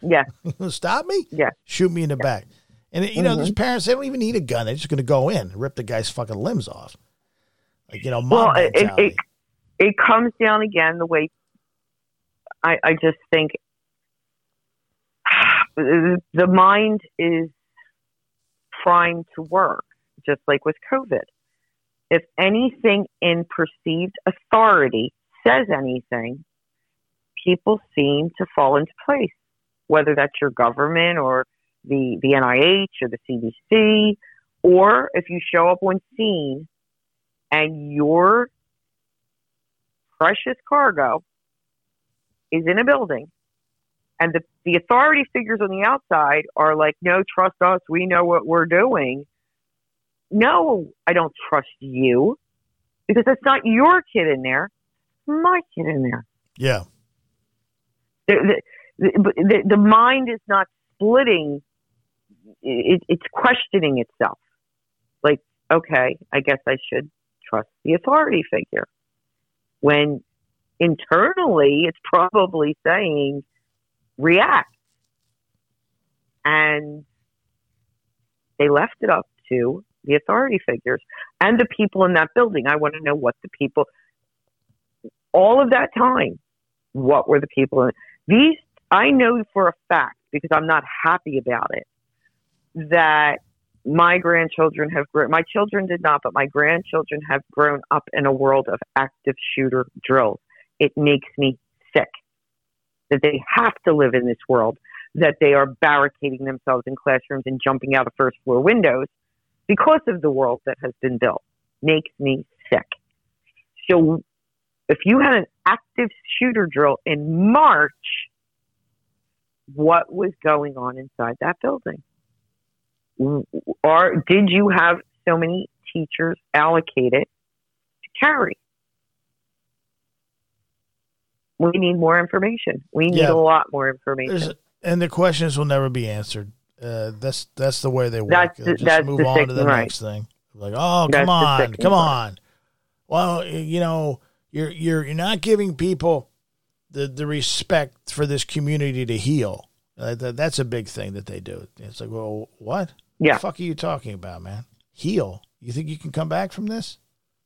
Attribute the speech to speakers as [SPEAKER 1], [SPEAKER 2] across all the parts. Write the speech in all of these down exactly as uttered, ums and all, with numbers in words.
[SPEAKER 1] Yeah.
[SPEAKER 2] Stop me?
[SPEAKER 1] Yeah.
[SPEAKER 2] Shoot me in the
[SPEAKER 1] yeah.
[SPEAKER 2] back. And, you know, mm-hmm. there's parents, they don't even need a gun. They're just going to go in and rip the guy's fucking limbs off. Like, you know, mob
[SPEAKER 1] well,
[SPEAKER 2] mentality.
[SPEAKER 1] It, it, it comes down again the way I, I just think the mind is primed to work, just like with COVID. If anything in perceived authority says anything, people seem to fall into place, whether that's your government or the, the N I H or the C D C, or if you show up on scene and your precious cargo is in a building and the, the authority figures on the outside are like, no, trust us, we know what we're doing. No, I don't trust you because that's not your kid in there, my kid in there.
[SPEAKER 2] Yeah.
[SPEAKER 1] The, the, the, the mind is not splitting. It, it's questioning itself. Like, okay, I guess I should trust the authority figure. When internally, it's probably saying, react. And they left it up to the authority figures and the people in that building. I want to know what the people, all of that time, what were the people in these? I know for a fact, because I'm not happy about it, that my grandchildren have grown, my children did not, but my grandchildren have grown up in a world of active shooter drills. It makes me sick that they have to live in this world, that they are barricading themselves in classrooms and jumping out of first floor windows because of the world that has been built. Makes me sick. So if you had an active shooter drill in March, what was going on inside that building? Or did you have so many teachers allocated to carry? We need more information. We need yeah. a lot more information.
[SPEAKER 2] There's, and the questions will never be answered. Uh, that's that's the way they work.
[SPEAKER 1] That's the,
[SPEAKER 2] just
[SPEAKER 1] that's
[SPEAKER 2] move
[SPEAKER 1] the
[SPEAKER 2] on
[SPEAKER 1] sick,
[SPEAKER 2] to the
[SPEAKER 1] right.
[SPEAKER 2] next thing. Like, oh,
[SPEAKER 1] that's
[SPEAKER 2] come on, come
[SPEAKER 1] part.
[SPEAKER 2] on. Well, you know, you're you're you're not giving people the the respect for this community to heal. Uh, that, that's a big thing that they do. It's like, well, what?
[SPEAKER 1] Yeah.
[SPEAKER 2] What the fuck are you talking about, man? Heal? You think you can come back from this?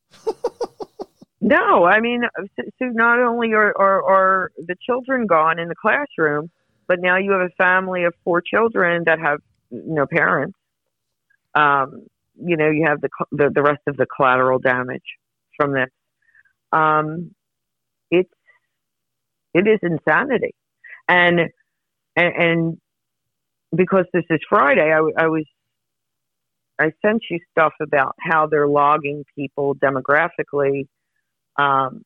[SPEAKER 1] No, I mean, so not only are, are, are the children gone in the classroom, but now you have a family of four children that have no parents. Um, you know, you have the, the the rest of the collateral damage from this. Um, it's it is insanity, and and, and because this is Friday, I, I was I sent you stuff about how they're logging people demographically. Um,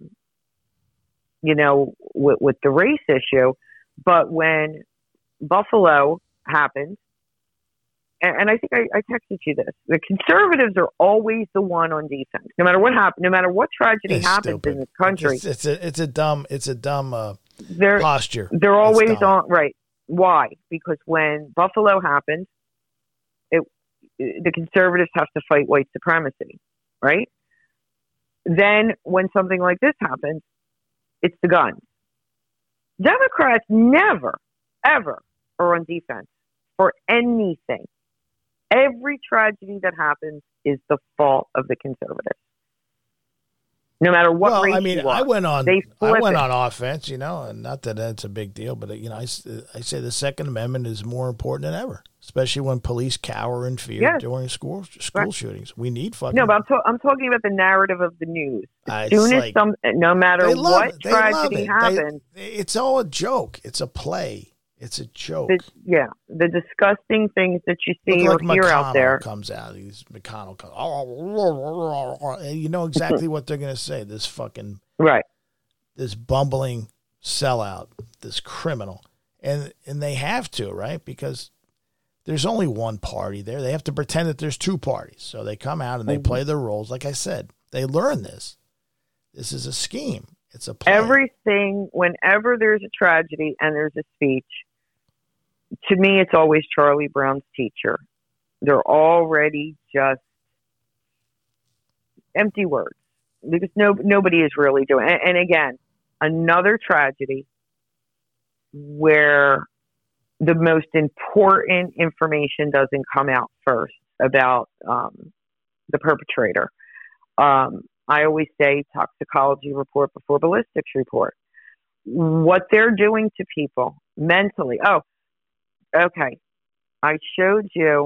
[SPEAKER 1] you know, with, with the race issue, but when Buffalo happened, and, and I think I, I texted you this, the conservatives are always the one on defense, no matter what happens, no matter what tragedy
[SPEAKER 2] it's
[SPEAKER 1] happens
[SPEAKER 2] stupid.
[SPEAKER 1] in this country.
[SPEAKER 2] It's, it's a, it's a dumb, it's a dumb uh,
[SPEAKER 1] they're,
[SPEAKER 2] posture.
[SPEAKER 1] They're always on, right. Why? Because when Buffalo happened, it, the conservatives have to fight white supremacy, right? Then when something like this happens, it's the guns. Democrats never, ever are on defense for anything. Every tragedy that happens is the fault of the conservatives. No matter what
[SPEAKER 2] well,
[SPEAKER 1] race
[SPEAKER 2] I mean,
[SPEAKER 1] you are,
[SPEAKER 2] I went on,
[SPEAKER 1] they
[SPEAKER 2] I went
[SPEAKER 1] it.
[SPEAKER 2] on offense, you know, and not that that's a big deal, but you know, I, I say the Second Amendment is more important than ever, especially when police cower in fear yes. during school school right. shootings. We need fucking.
[SPEAKER 1] No, but I'm, to- I'm talking about the narrative of the news. As
[SPEAKER 2] uh,
[SPEAKER 1] soon as
[SPEAKER 2] like,
[SPEAKER 1] some, no matter what
[SPEAKER 2] it.
[SPEAKER 1] tragedy
[SPEAKER 2] it.
[SPEAKER 1] happens,
[SPEAKER 2] they, it's all a joke. It's a play. It's a joke.
[SPEAKER 1] The, yeah, the disgusting things that you see
[SPEAKER 2] Look
[SPEAKER 1] or
[SPEAKER 2] like
[SPEAKER 1] hear
[SPEAKER 2] McConnell
[SPEAKER 1] out there
[SPEAKER 2] comes out. He's McConnell comes. Oh, you know exactly what they're going to say. This fucking
[SPEAKER 1] right.
[SPEAKER 2] This bumbling sellout. This criminal, and and they have to, right? Because there's only one party there. They have to pretend that there's two parties. So they come out and they mm-hmm. play their roles. Like I said, they learn this. This is a scheme. It's a play.
[SPEAKER 1] Everything. Whenever there's a tragedy and there's a speech. To me, it's always Charlie Brown's teacher. They're already just empty words because no, nobody is really doing it. And, and again, another tragedy where the most important information doesn't come out first about um, the perpetrator. Um, I always say toxicology report before ballistics report. What they're doing to people mentally. Oh, okay. I showed you.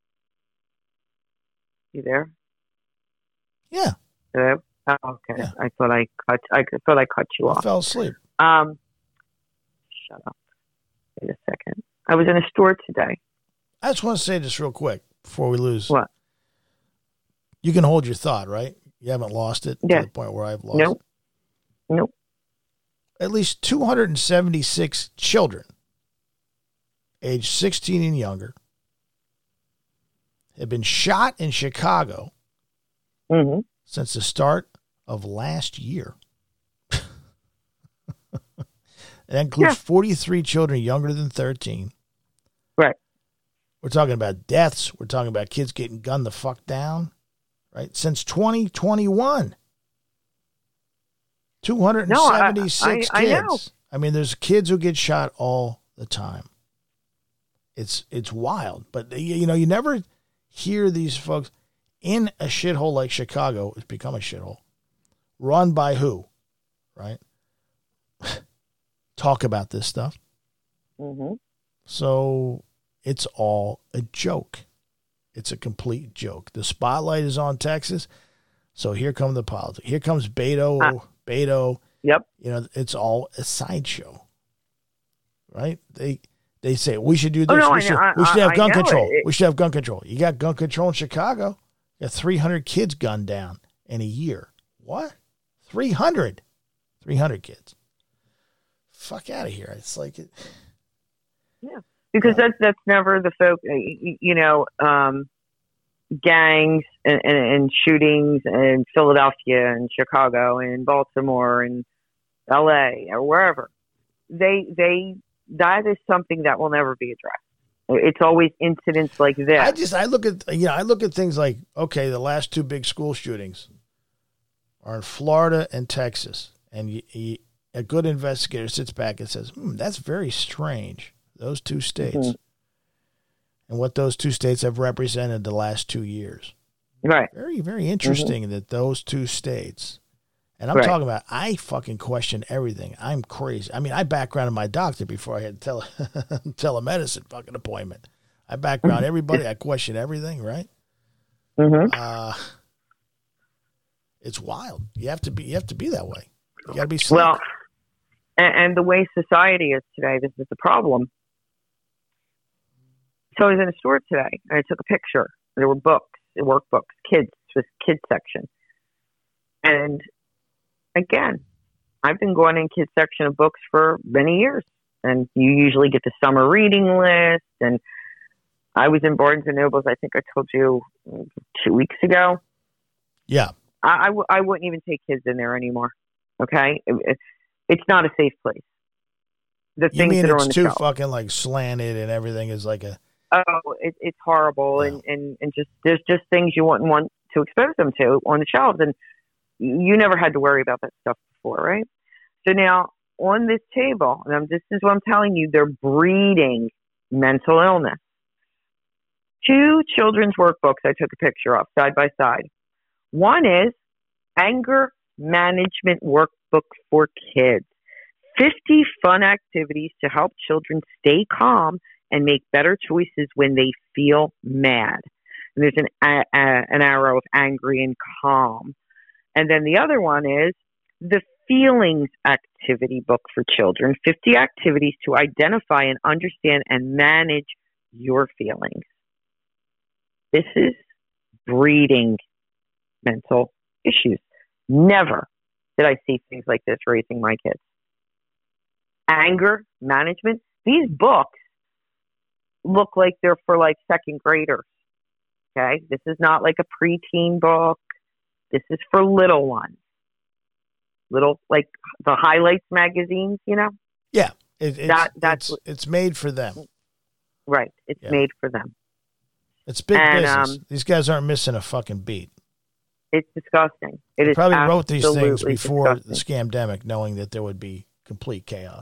[SPEAKER 1] You there?
[SPEAKER 2] Yeah.
[SPEAKER 1] Hello? Oh, okay.
[SPEAKER 2] Yeah.
[SPEAKER 1] I thought I cut. I thought I cut you
[SPEAKER 2] I
[SPEAKER 1] off.
[SPEAKER 2] fell asleep.
[SPEAKER 1] Um, shut up. Wait a second. I was in a store today.
[SPEAKER 2] I just want to say this real quick before we lose.
[SPEAKER 1] What?
[SPEAKER 2] You can hold your thought, right? You haven't lost it
[SPEAKER 1] yeah.
[SPEAKER 2] to the point where I've lost
[SPEAKER 1] nope.
[SPEAKER 2] it.
[SPEAKER 1] Nope.
[SPEAKER 2] At least two hundred seventy-six children aged sixteen and younger have been shot in Chicago
[SPEAKER 1] mm-hmm.
[SPEAKER 2] since the start of last year. That includes yeah. forty-three children younger than thirteen.
[SPEAKER 1] Right.
[SPEAKER 2] We're talking about deaths. We're talking about kids getting gunned the fuck down. Right? Since twenty twenty-one. two hundred seventy-six
[SPEAKER 1] no, I, I,
[SPEAKER 2] kids.
[SPEAKER 1] I know.
[SPEAKER 2] I mean, there's kids who get shot all the time. It's it's wild. But, you know, you never hear these folks in a shithole like Chicago. It's become a shithole. Run by who? Right? Talk about this stuff.
[SPEAKER 1] Mm-hmm.
[SPEAKER 2] So it's all a joke. It's a complete joke. The spotlight is on Texas. So here come the politics. Here comes Beto. Uh, Beto.
[SPEAKER 1] Yep.
[SPEAKER 2] You know, it's all a sideshow. Right? They they say we should do this.
[SPEAKER 1] Oh, no,
[SPEAKER 2] we,
[SPEAKER 1] I
[SPEAKER 2] should,
[SPEAKER 1] know,
[SPEAKER 2] we should have
[SPEAKER 1] I,
[SPEAKER 2] gun
[SPEAKER 1] I
[SPEAKER 2] control.
[SPEAKER 1] It.
[SPEAKER 2] We should have gun control. You got gun control in Chicago. You got three hundred kids gunned down in a year. What? three hundred. three hundred kids. Fuck out of here. It's like it.
[SPEAKER 1] Yeah. Because
[SPEAKER 2] uh,
[SPEAKER 1] that's, that's never the folk, you know, um, gangs and, and, and shootings in Philadelphia and Chicago and Baltimore and L A or wherever. They, they, that is something that will never be addressed. It's always incidents like this.
[SPEAKER 2] I just, I look at, you know, I look at things like, okay, the last two big school shootings are in Florida and Texas. And you, you, a good investigator sits back and says, hmm, that's very strange. Those two states. Mm-hmm. And what those two states have represented the last two years.
[SPEAKER 1] Right.
[SPEAKER 2] Very, very interesting mm-hmm. that those two states, and I'm
[SPEAKER 1] right.
[SPEAKER 2] talking about, I fucking question everything. I'm crazy. I mean, I backgrounded my doctor before I had a tele, telemedicine fucking appointment. I background everybody. I question everything, right?
[SPEAKER 1] Mm-hmm.
[SPEAKER 2] Uh, it's wild. You have to be, you have to be that way. You got to be slick.
[SPEAKER 1] Well, and, and the way society is today, this is the problem. So I was in a store today, and I took a picture. There were books, workbooks, kids, this kids section. And again, I've been going in kids section of books for many years. And you usually get the summer reading list. And I was in Barnes and Nobles, I think I told you two weeks ago.
[SPEAKER 2] Yeah.
[SPEAKER 1] I, I, w- I wouldn't even take kids in there anymore. Okay? It, it, it's not a safe place. The
[SPEAKER 2] you
[SPEAKER 1] things
[SPEAKER 2] mean
[SPEAKER 1] that are
[SPEAKER 2] it's
[SPEAKER 1] on the
[SPEAKER 2] too
[SPEAKER 1] shelf.
[SPEAKER 2] fucking like slanted and everything is like a...
[SPEAKER 1] Oh, it, it's horrible.
[SPEAKER 2] Yeah.
[SPEAKER 1] And, and, and just, there's just things you wouldn't want to expose them to on the shelves. And you never had to worry about that stuff before, right? So now on this table, and I'm, this is what I'm telling you, they're breeding mental illness. Two children's workbooks I took a picture of side by side. One is Anger Management Workbook for Kids. fifty fun activities to help children stay calm and make better choices when they feel mad. And there's an, a, a, an arrow of angry and calm. And then the other one is the Feelings Activity Book for Children, fifty activities to identify and understand and manage your feelings. This is breeding mental issues. Never did I see things like this raising my kids. Anger management. These books look like they're for like second graders. Okay. This is not like a preteen book. This is for little ones. Little, like the highlights magazines, you know?
[SPEAKER 2] Yeah. It, it's,
[SPEAKER 1] that, that's,
[SPEAKER 2] it's, it's made for them.
[SPEAKER 1] Right. It's
[SPEAKER 2] yeah.
[SPEAKER 1] made for them.
[SPEAKER 2] It's big
[SPEAKER 1] and,
[SPEAKER 2] business.
[SPEAKER 1] Um,
[SPEAKER 2] These guys aren't missing a fucking beat.
[SPEAKER 1] It's disgusting. It
[SPEAKER 2] they
[SPEAKER 1] is
[SPEAKER 2] probably wrote these things before
[SPEAKER 1] disgusting.
[SPEAKER 2] the scamdemic, knowing that there would be complete chaos.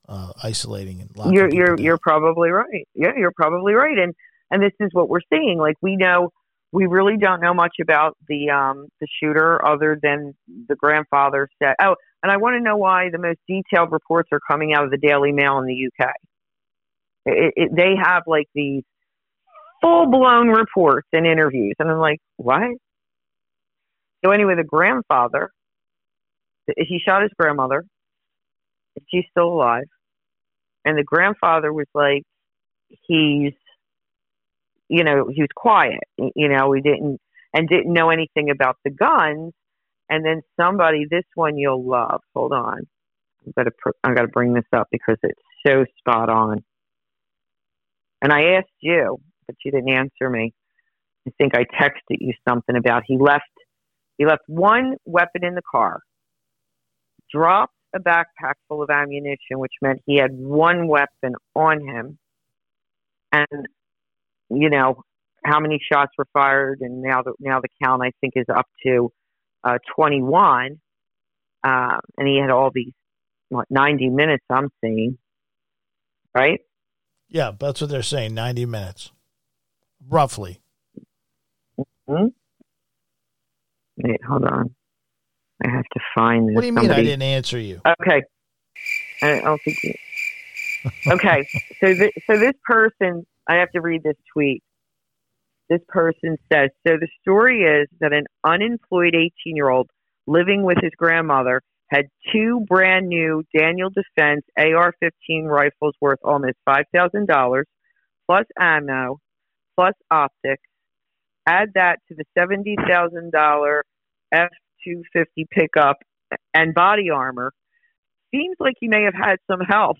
[SPEAKER 2] uh, isolating and locking
[SPEAKER 1] You're
[SPEAKER 2] people
[SPEAKER 1] you're
[SPEAKER 2] down.
[SPEAKER 1] you're probably right. Yeah, you're probably right. And and this is what we're seeing. Like we know, we really don't know much about the um the shooter other than the grandfather said. Oh, and I want to know why the most detailed reports are coming out of the Daily Mail in the U K. It, it, they have like these full blown reports and interviews, and I'm like, what? So anyway, the grandfather, he shot his grandmother. She's still alive. And the grandfather was like, he's, you know, he was quiet, you know, he didn't, and didn't know anything about the guns. And then somebody, this one you'll love. Hold on. I've got to, I've got to bring this up because it's so spot on. And I asked you, but you didn't answer me. I think I texted you something about he left, he left one weapon in the car, dropped a backpack full of ammunition, which meant he had one weapon on him. And, you know, how many shots were fired, and now the, now the count, I think, is up to uh, twenty-one. Uh, and he had all these, what, ninety minutes, I'm seeing, right?
[SPEAKER 2] Yeah, that's what they're saying, ninety minutes, roughly.
[SPEAKER 1] Mm-hmm. Wait, hold on. I have to find this.
[SPEAKER 2] What do you mean
[SPEAKER 1] Somebody...
[SPEAKER 2] I didn't answer you?
[SPEAKER 1] Okay. I don't think you... Okay, so th- so this person, I have to read this tweet. This person says, so the story is that an unemployed eighteen-year-old living with his grandmother had two brand new Daniel Defense A R fifteen rifles worth almost five thousand dollars, plus ammo, plus optics. Add that to the seventy thousand dollars F two fifty pickup and body armor. Seems like he may have had some help.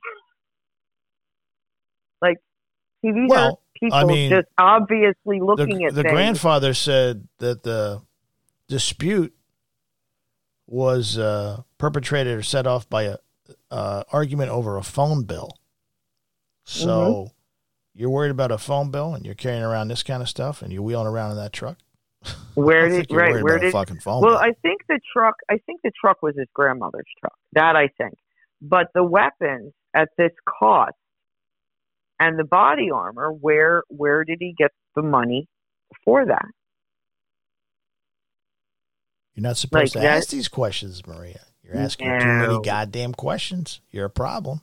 [SPEAKER 1] Like, see, these
[SPEAKER 2] well,
[SPEAKER 1] are people
[SPEAKER 2] I mean,
[SPEAKER 1] just obviously looking
[SPEAKER 2] the,
[SPEAKER 1] at
[SPEAKER 2] the
[SPEAKER 1] things.
[SPEAKER 2] grandfather said that the dispute was uh, perpetrated or set off by a uh, argument over a phone bill. So mm-hmm. You're worried about a phone bill, and you're carrying around this kind of stuff, and you're wheeling around in that truck.
[SPEAKER 1] Where did right? Where did
[SPEAKER 2] fucking phone
[SPEAKER 1] well?
[SPEAKER 2] bill.
[SPEAKER 1] I think the truck. I think the truck was his grandmother's truck. That I think, but the weapons at this cost and the body armor. Where where did he get the money for that?
[SPEAKER 2] You're not supposed
[SPEAKER 1] like
[SPEAKER 2] to
[SPEAKER 1] that,
[SPEAKER 2] ask these questions, Maria. You're asking
[SPEAKER 1] no.
[SPEAKER 2] too many goddamn questions. You're a problem.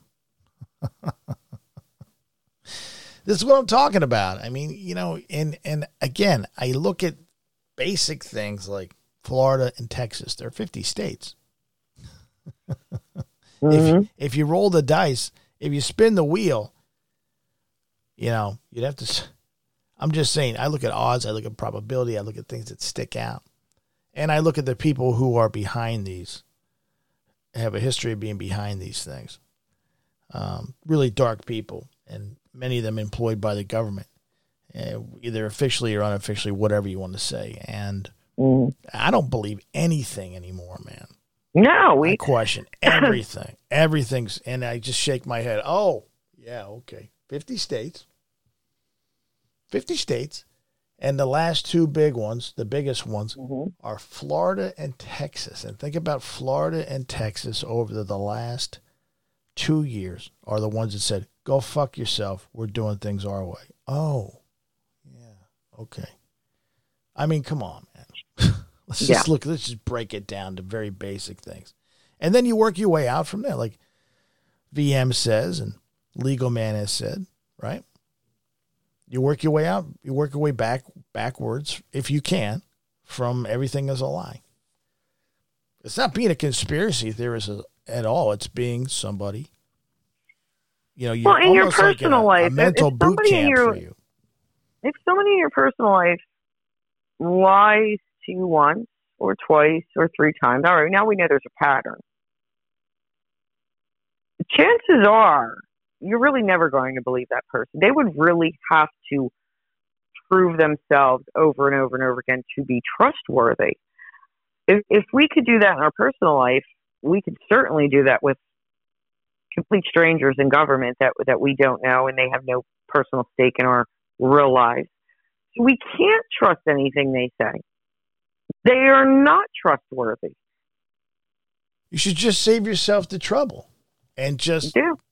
[SPEAKER 2] This is what I'm talking about. I mean, you know, and and again, I look at basic things like Florida and Texas. They're fifty states. mm-hmm. If if you roll the dice, if you spin the wheel, you know, you'd have to. I'm just saying. I look at odds. I look at probability. I look at things that stick out, and I look at the people who are behind these. Have a history of being behind these things. Um, really dark people, and many of them employed by the government, uh, either officially or unofficially, whatever you want to say. And mm. I don't believe anything anymore, man.
[SPEAKER 1] No, we
[SPEAKER 2] I question everything. Everything's, and I just shake my head. Oh, yeah, okay. fifty states. fifty states. And the last two big ones, the biggest ones, mm-hmm. are Florida and Texas. And think about Florida and Texas over the, the last two years are the ones that said, go fuck yourself. We're doing things our way. Oh, yeah, okay. I mean, come on, man. let's just yeah. look. Let's just break it down to very basic things, and then you work your way out from there, like V M says and Legal Man has said. Right? You work your way out. You work your way back backwards if you can from everything as a lie. It's not being a conspiracy theorist at all. It's being somebody. You know, you're
[SPEAKER 1] well, in your personal
[SPEAKER 2] like a,
[SPEAKER 1] life,
[SPEAKER 2] a mental
[SPEAKER 1] if
[SPEAKER 2] boot camp
[SPEAKER 1] your,
[SPEAKER 2] for you.
[SPEAKER 1] If somebody in your personal life lies to you once or twice or three times, all right, now we know there's a pattern. The chances are you're really never going to believe that person. They would really have to prove themselves over and over and over again to be trustworthy. If if we could do that in our personal life, we could certainly do that with complete strangers in government that that we don't know and they have no personal stake in our real lives. So we can't trust anything they say. They are not trustworthy.
[SPEAKER 2] You should just save yourself the trouble and just
[SPEAKER 1] yeah.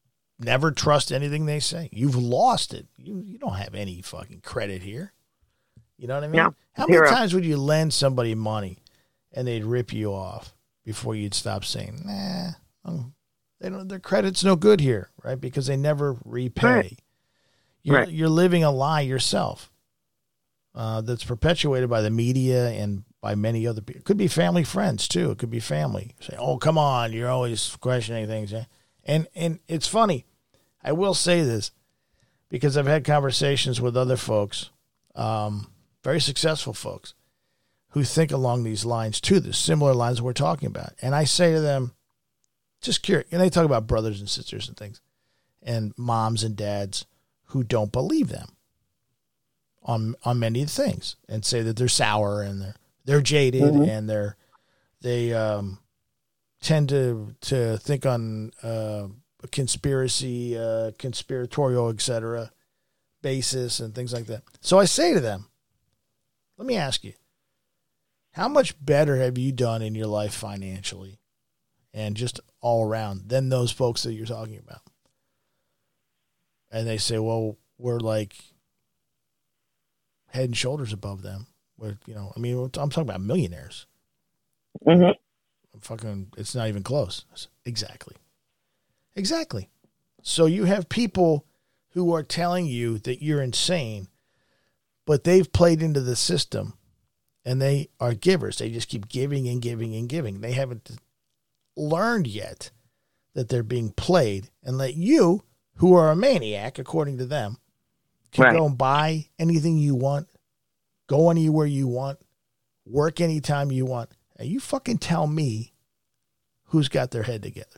[SPEAKER 2] never trust anything they say. You've lost it. You you don't have any fucking credit here. You know what I mean?
[SPEAKER 1] No,
[SPEAKER 2] How
[SPEAKER 1] zero.
[SPEAKER 2] many times would you lend somebody money and they'd rip you off before you'd stop saying, nah, um, they don't, their credit's no good here, right? Because they never repay.
[SPEAKER 1] Right.
[SPEAKER 2] You're,
[SPEAKER 1] Right.
[SPEAKER 2] you're living a lie yourself uh, that's perpetuated by the media and by many other people. It could be family, friends, too. It could be family. Say, oh, come on, you're always questioning things. And, and it's funny. I will say this because I've had conversations with other folks, um, very successful folks, who think along these lines too, the similar lines we're talking about. And I say to them, just curious, and they talk about brothers and sisters and things, and moms and dads who don't believe them on on many things, and say that they're sour and they're they're jaded mm-hmm. and they're they um, tend to to think on uh, a conspiracy, uh, conspiratorial, et cetera basis and things like that. So I say to them, let me ask you, how much better have you done in your life financially and just all around than those folks that you're talking about? And they say, well, we're like head and shoulders above them. We're, you know, I mean, I'm talking about millionaires.
[SPEAKER 1] Mm-hmm.
[SPEAKER 2] I'm fucking, it's not even close. Exactly. Exactly. So you have people who are telling you that you're insane, but they've played into the system and they are givers. They just keep giving and giving and giving. They haven't learned yet that they're being played, and let you, who are a maniac, according to them, can
[SPEAKER 1] right.
[SPEAKER 2] go and buy anything you want, go anywhere you want, work anytime you want. And you fucking tell me who's got their head together.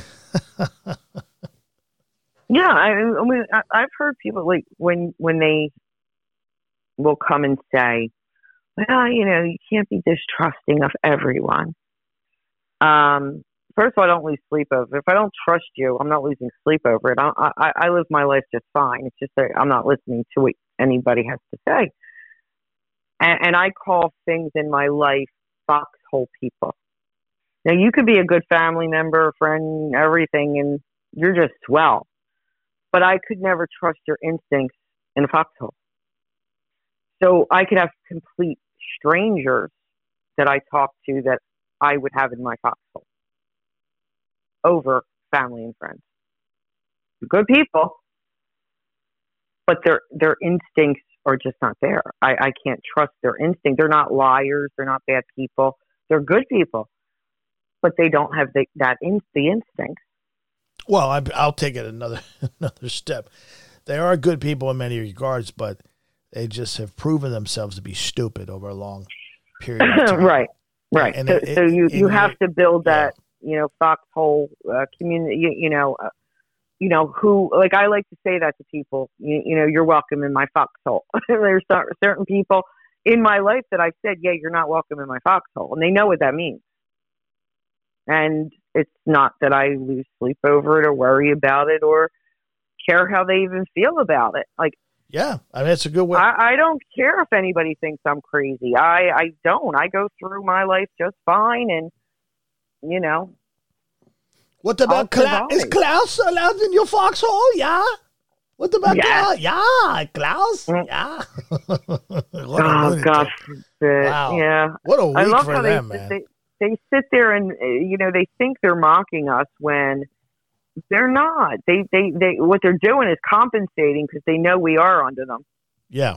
[SPEAKER 1] Yeah, I, I mean, I, I've heard people like when when they will come and say, well, you know, you can't be distrusting of everyone. Um, first of all, I don't lose sleep over it. If I don't trust you, I'm not losing sleep over it. I, I, I live my life just fine. It's just that I'm not listening to what anybody has to say. And, and I call things in my life foxhole people. Now, you could be a good family member, friend, everything, and you're just swell. But I could never trust your instincts in a foxhole. So I could have complete strangers that I talk to that I would have in my foxhole over family and friends. Good people, but their their instincts are just not there. I, I can't trust their instinct. They're not liars. They're not bad people. They're good people, but they don't have the, that in, the instinct.
[SPEAKER 2] Well, I, I'll take it another another step. They are good people in many regards, but they just have proven themselves to be stupid over a long period of time.
[SPEAKER 1] Right, right.
[SPEAKER 2] And
[SPEAKER 1] so,
[SPEAKER 2] it,
[SPEAKER 1] so you, you have
[SPEAKER 2] it,
[SPEAKER 1] to build that,
[SPEAKER 2] yeah.
[SPEAKER 1] you know, foxhole uh, community. You, you know, uh, you know who. Like I like to say that to people. You, you know, you're welcome in my foxhole. There's certain people in my life that I've said, yeah, you're not welcome in my foxhole, and they know what that means. And it's not that I lose sleep over it or worry about it or care how they even feel about it. Like,
[SPEAKER 2] yeah, I mean, it's a good way.
[SPEAKER 1] I, I don't care if anybody thinks I'm crazy. I, I don't. I go through my life just fine. And, you know.
[SPEAKER 2] What about Klaus? Is Klaus allowed in your foxhole? Yeah. What about
[SPEAKER 1] yeah.
[SPEAKER 2] Klaus? Yeah, Klaus. Mm. Yeah.
[SPEAKER 1] Oh, gosh.
[SPEAKER 2] Wow.
[SPEAKER 1] Yeah.
[SPEAKER 2] What a week
[SPEAKER 1] I love
[SPEAKER 2] for
[SPEAKER 1] how
[SPEAKER 2] them,
[SPEAKER 1] they,
[SPEAKER 2] man.
[SPEAKER 1] They, they sit there and, you know, they think they're mocking us when they're not. They, they, they, what they're doing is compensating because they know we are under them.
[SPEAKER 2] Yeah.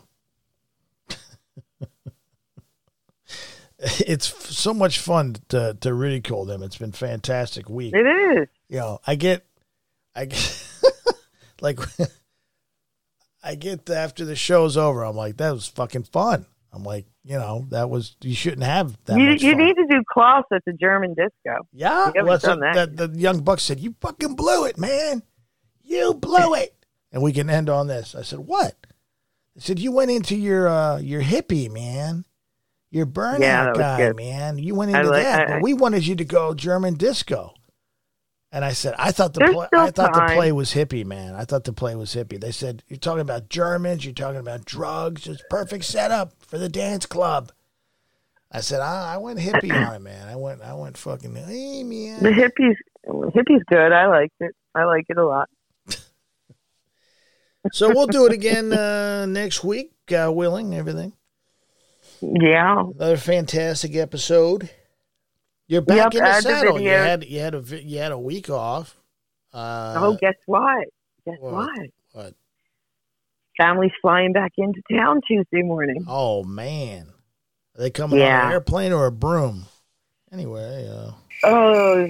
[SPEAKER 2] It's so much fun to, to ridicule them. It's been a fantastic week.
[SPEAKER 1] It is.
[SPEAKER 2] You know, I get, I get, like, I get after the show's over, I'm like, that was fucking fun. I'm like, you know, that was, you shouldn't have that
[SPEAKER 1] you,
[SPEAKER 2] much
[SPEAKER 1] you
[SPEAKER 2] fun.
[SPEAKER 1] need to do Klaus at the German disco.
[SPEAKER 2] Yeah,
[SPEAKER 1] well,
[SPEAKER 2] that's what, that. The young buck said, you fucking blew it, man. You blew it. And we can end on this. I said, what? They said, you went into your uh, your hippie, man. Your burnout
[SPEAKER 1] yeah,
[SPEAKER 2] guy,
[SPEAKER 1] good.
[SPEAKER 2] man. You went into
[SPEAKER 1] like,
[SPEAKER 2] that.
[SPEAKER 1] I,
[SPEAKER 2] but we wanted you to go German disco. And I said, I thought the play,
[SPEAKER 1] still
[SPEAKER 2] I thought
[SPEAKER 1] time.
[SPEAKER 2] the play was hippie, man. I thought the play was hippie. They said, you're talking about Germans, you're talking about drugs. It's perfect setup for the dance club. I said, I, I went hippie on it, man. I went, I went fucking, hey, man.
[SPEAKER 1] The hippies, hippie's good. I liked it. I like it a lot.
[SPEAKER 2] So we'll do it again uh, next week, God willing, everything.
[SPEAKER 1] Yeah.
[SPEAKER 2] Another fantastic episode. You're back
[SPEAKER 1] Yep,
[SPEAKER 2] in the
[SPEAKER 1] add the
[SPEAKER 2] saddle. You
[SPEAKER 1] video.
[SPEAKER 2] had you had a vi- you had a week off. Uh,
[SPEAKER 1] Oh, guess what? Guess
[SPEAKER 2] what?
[SPEAKER 1] what?
[SPEAKER 2] What?
[SPEAKER 1] Family's flying back into town Tuesday morning.
[SPEAKER 2] Oh man, are they coming
[SPEAKER 1] Yeah.
[SPEAKER 2] on an airplane or a broom? Anyway, uh,
[SPEAKER 1] Oh,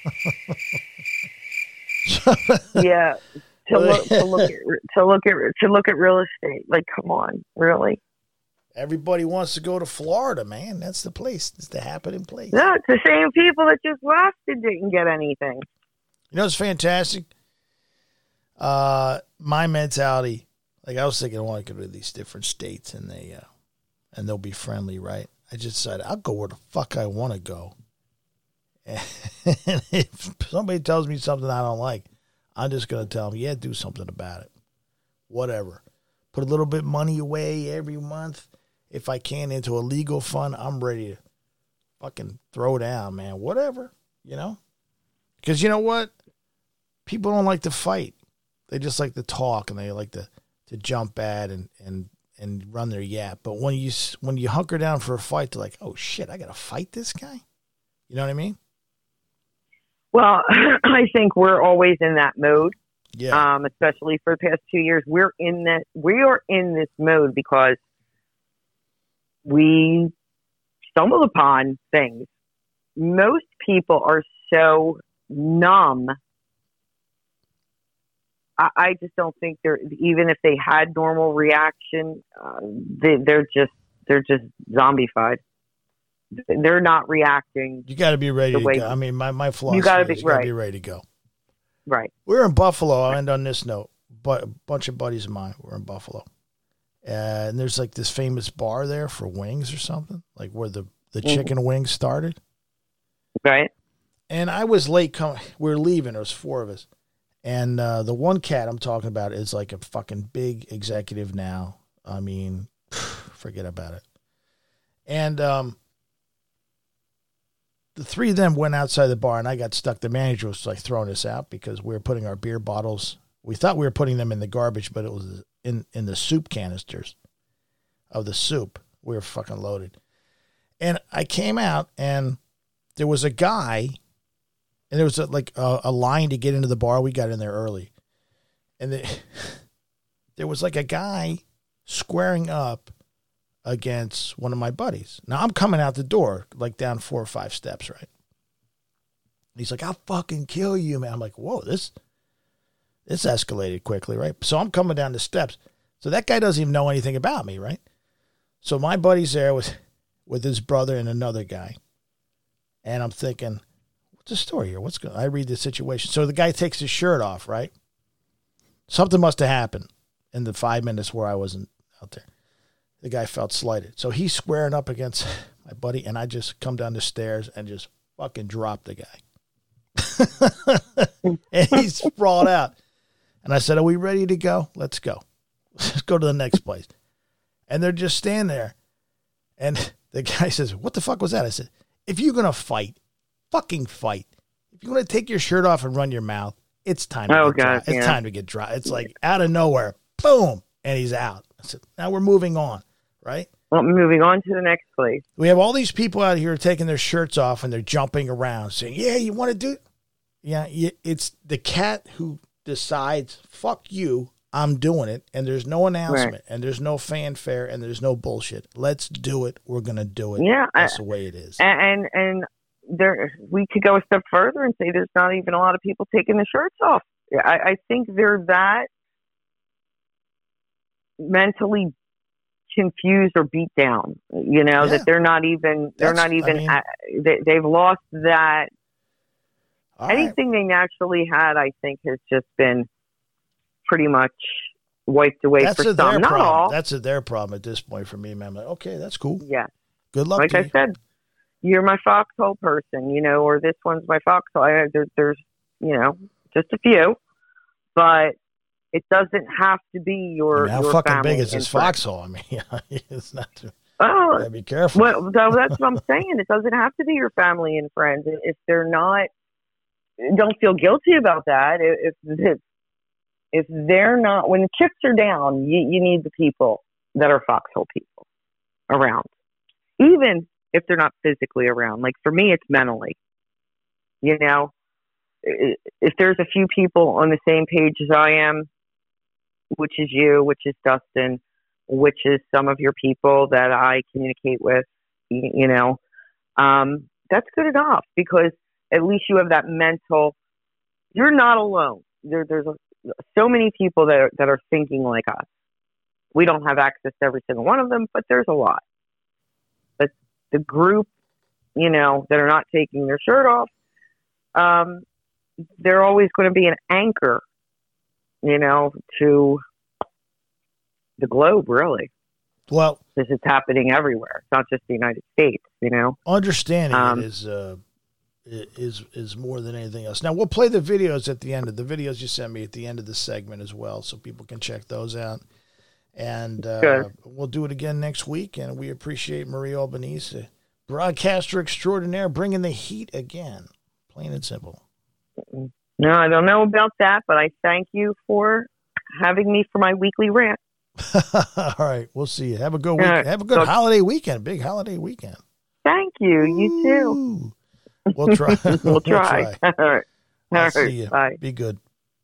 [SPEAKER 1] yeah. To look, to look at to look at to look at real estate. Like, come on, really?
[SPEAKER 2] everybody wants to go to Florida, man. That's the place. It's the happening place.
[SPEAKER 1] No, it's the same people that just left and didn't get anything.
[SPEAKER 2] You know, it's fantastic. Uh, my mentality, like I was thinking, I want to go to these different states, and they, uh, and they'll be friendly, right? I just decided I'll go where the fuck I want to go. And if somebody tells me something I don't like, I'm just gonna tell them, yeah, do something about it. Whatever. Put a little bit of money away every month, if I can, into a legal fund. I'm ready to fucking throw down, man. Whatever, you know. Because you know what? People don't like to fight. They just like to talk, and they like to, to jump at and, and, and run their yap. But when you when you hunker down for a fight, they're like, oh, shit, I got to fight this guy? You know what I mean?
[SPEAKER 1] Well, I think we're always in that mode.
[SPEAKER 2] Yeah.
[SPEAKER 1] Um, especially for the past two years, we're in that. We are in this mode because we stumbled upon things. Most people are so numb. I, I just don't think they're, even if they had normal reaction, uh, they, they're just they're just zombified. They're not reacting.
[SPEAKER 2] You got to be ready to
[SPEAKER 1] way-
[SPEAKER 2] go. I mean, my, my philosophy
[SPEAKER 1] You gotta be-
[SPEAKER 2] is you got to
[SPEAKER 1] right.
[SPEAKER 2] be ready to go.
[SPEAKER 1] Right.
[SPEAKER 2] We're in Buffalo. I'll end on this note. But a bunch of buddies of mine were in Buffalo. Uh, and there's like this famous bar there for wings or something, like where the, the
[SPEAKER 1] Mhm.
[SPEAKER 2] chicken wings started.
[SPEAKER 1] Right.
[SPEAKER 2] And I was late coming. We were leaving. There was four of us. And uh, the one cat I'm talking about is like a fucking big executive now. I mean, forget about it. And um, the three of them went outside the bar, and I got stuck. The manager was like throwing us out because we were putting our beer bottles. We thought we were putting them in the garbage, but it was in, in the soup canisters of the soup. We were fucking loaded. And I came out, and there was a guy, and there was a, like a, a line to get into the bar. We got in there early. And the, there was like a guy squaring up against one of my buddies. Now I'm coming out the door, like down four or five steps, right? He's like, I'll fucking kill you, man. I'm like, whoa, this, this escalated quickly, right? So I'm coming down the steps. So that guy doesn't even know anything about me, right? So my buddy's there with, with his brother and another guy. And I'm thinking, what's the story here? What's going on? I read the situation. So the guy takes his shirt off, right? Something must have happened in the five minutes where I wasn't out there. The guy felt slighted. So he's squaring up against my buddy, and I just come down the stairs and just fucking drop the guy. And he's sprawled out. And I said, are we ready to go? Let's go. Let's go to the next place. And they're just standing there. And the guy says, what the fuck was that? I said, if you're going to fight, fucking fight. If you're going to take your shirt off and run your mouth, it's time to
[SPEAKER 1] Oh,
[SPEAKER 2] get dry.
[SPEAKER 1] God,
[SPEAKER 2] It's
[SPEAKER 1] yeah.
[SPEAKER 2] time to get dry. It's like out of nowhere, boom, and he's out. I said, now we're moving on, right?
[SPEAKER 1] Well, moving on to the next place.
[SPEAKER 2] We have all these people out here taking their shirts off and they're jumping around saying, yeah, you want to do it? Yeah, y- it's the cat who decides, fuck you, I'm doing it. And there's no announcement
[SPEAKER 1] Right.
[SPEAKER 2] and there's no fanfare and there's no bullshit. Let's do it. We're going to do it.
[SPEAKER 1] Yeah,
[SPEAKER 2] That's
[SPEAKER 1] I-
[SPEAKER 2] the way it is.
[SPEAKER 1] And and there, we could go a step further and say there's not even a lot of people taking the shirts off. I, I think they're that mentally confused or beat down. You know,
[SPEAKER 2] Yeah.
[SPEAKER 1] that they're not even they're
[SPEAKER 2] That's-
[SPEAKER 1] not even
[SPEAKER 2] I mean-
[SPEAKER 1] at, they, they've lost that.
[SPEAKER 2] All right.
[SPEAKER 1] Anything they naturally had, I think, has just been pretty much wiped away
[SPEAKER 2] That's
[SPEAKER 1] for
[SPEAKER 2] a their
[SPEAKER 1] some. Not
[SPEAKER 2] problem.
[SPEAKER 1] all.
[SPEAKER 2] That's a their problem at this point for me, man. I'm like, okay, that's cool.
[SPEAKER 1] Yeah.
[SPEAKER 2] Good luck
[SPEAKER 1] Like
[SPEAKER 2] to
[SPEAKER 1] I
[SPEAKER 2] you.
[SPEAKER 1] said, you're my foxhole person, you know, or this one's my foxhole. I, there, there's, you know, just a few, but it doesn't have to be
[SPEAKER 2] I
[SPEAKER 1] your.
[SPEAKER 2] mean, how
[SPEAKER 1] your
[SPEAKER 2] fucking
[SPEAKER 1] family
[SPEAKER 2] big is
[SPEAKER 1] and
[SPEAKER 2] this
[SPEAKER 1] friends.
[SPEAKER 2] foxhole? I mean, it's not too.
[SPEAKER 1] Oh,
[SPEAKER 2] Gotta be careful.
[SPEAKER 1] well, so that's what I'm saying. It doesn't have to be your family and friends if they're not. Don't feel guilty about that. If, if if they're not, when the chips are down, you, you need the people that are foxhole people around, even if they're not physically around. Like for me, it's mentally, you know, if there's a few people on the same page as I am, which is you, which is Dustin, which is some of your people that I communicate with, you know, um, that's good enough, because at least you have that mental, you're not alone. There, there's a, so many people that are, that are thinking like us. We don't have access to every single one of them, but there's a lot. But the group, you know, that are not taking their shirt off, um, they're always going to be an anchor, you know, to the globe, really.
[SPEAKER 2] Well,
[SPEAKER 1] this is happening everywhere. It's not just the United States, you know.
[SPEAKER 2] Understanding
[SPEAKER 1] um,
[SPEAKER 2] it is uh, is is more than anything else. Now we'll play the videos at the end of the videos you sent me at the end of the segment as well, so people can check those out. And uh, we'll do it again next week. And we appreciate Marie Albanese, broadcaster extraordinaire, bringing the heat again. Plain and simple.
[SPEAKER 1] No, I don't know about that, but I thank you for having me for my weekly rant.
[SPEAKER 2] All right. We'll see you. Have a good week.
[SPEAKER 1] Right.
[SPEAKER 2] Have a good
[SPEAKER 1] So,
[SPEAKER 2] holiday weekend. Big holiday weekend.
[SPEAKER 1] Thank you. You too.
[SPEAKER 2] We'll try.
[SPEAKER 1] we'll,
[SPEAKER 2] we'll
[SPEAKER 1] try.
[SPEAKER 2] try.
[SPEAKER 1] All right. All
[SPEAKER 2] I'll
[SPEAKER 1] right.
[SPEAKER 2] see you.
[SPEAKER 1] Bye.
[SPEAKER 2] Be good.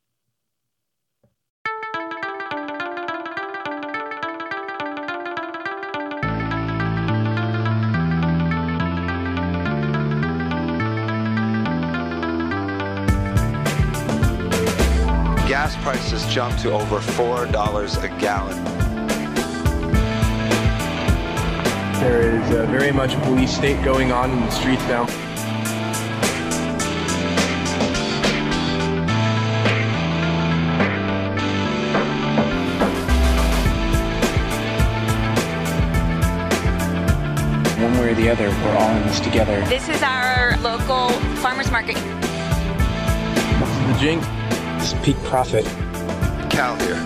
[SPEAKER 3] Gas prices jumped to over four dollars a gallon.
[SPEAKER 4] There is uh, very much a police state going on in the streets now. One way or the other, we're all in this together.
[SPEAKER 5] This is our local farmers market.
[SPEAKER 4] This is the Jinx. This is peak profit.
[SPEAKER 3] Cal here.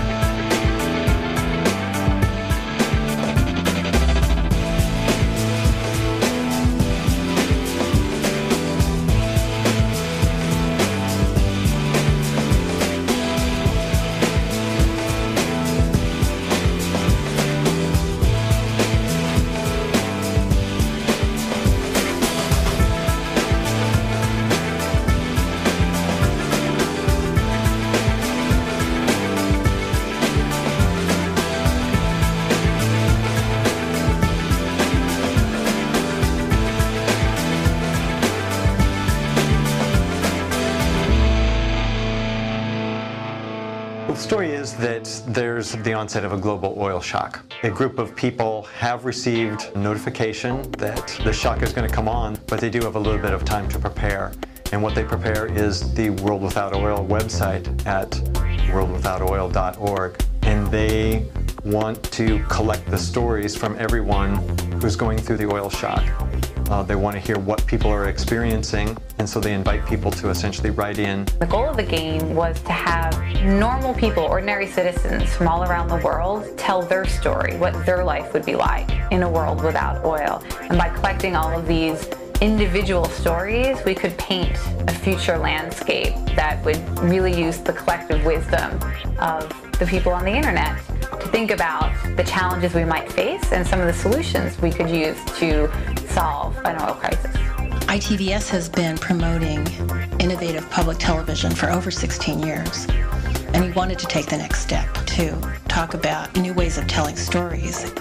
[SPEAKER 6] The story is that there's the onset of a global oil shock. A group of people have received notification that the shock is going to come on, but they do have a little bit of time to prepare. And what they prepare is the World Without Oil website at world without oil dot org. And they want to collect the stories from everyone who's going through the oil shock. Uh, they want to hear what people are experiencing, and so they invite people to essentially write in.
[SPEAKER 5] The goal of the game was to have normal people, ordinary citizens from all around the world tell their story, what their life would be like in a world without oil. And by collecting all of these individual stories, we could paint a future landscape that would really use the collective wisdom of the people on the internet to think about the challenges we might face and some of the solutions we could use to solve an oil crisis.
[SPEAKER 7] I T V S has been promoting innovative public television for over sixteen years, and we wanted to take the next step to talk about new ways of telling stories.